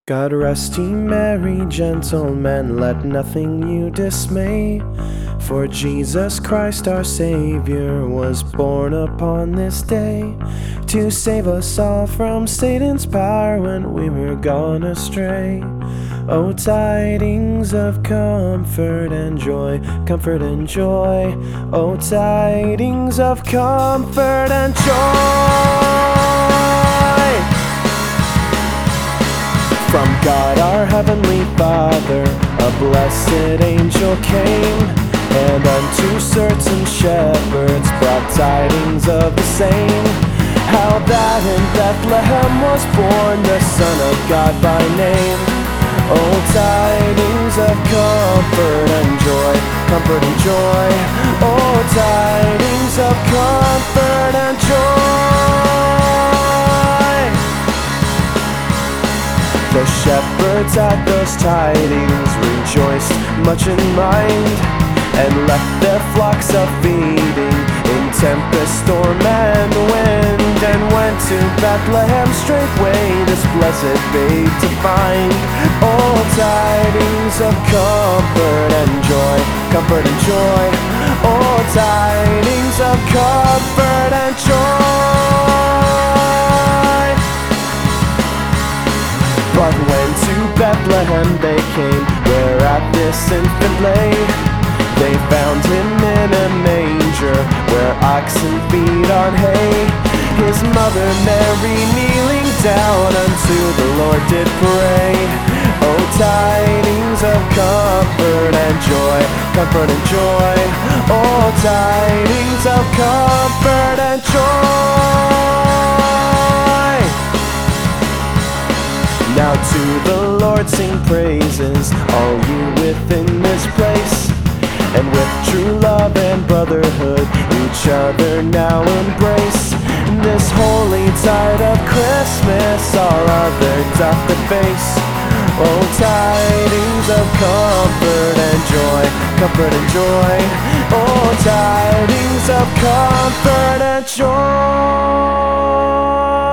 God rest ye merry gentlemen, let nothing you dismay. For Jesus Christ our Savior was born upon this day, to save us all from Satan's power when we were gone astray. O tidings of comfort and joy, comfort and joy. O tidings of comfort and joy. From God our heavenly Father, a blessed angel came, and unto certain shepherds brought tidings of the same, how that in Bethlehem was born the Son of God by name. O tidings of comfort and joy, comfort and joy. O tidings of comfort and joy. The shepherds at those tidings rejoiced much in mind, and left their flocks a feeding in tempest, storm, and wind, and went to Bethlehem straightway this blessed babe to find. Oh, tidings of comfort and joy, comfort and joy. Oh, tidings of comfort and joy. But when to Bethlehem they came, whereat this infant lay, they found him in a manger, where oxen feed on hay. His mother Mary kneeling down unto the Lord did pray. O tidings of comfort and joy, comfort and joy. O tidings of comfort and joy. Now to the Lord sing praises, all you within this place, and with true love and brotherhood each other now embrace. This holy tide of Christmas all other doth deface. Oh, tidings of comfort and joy, comfort and joy. Oh, tidings of comfort and joy.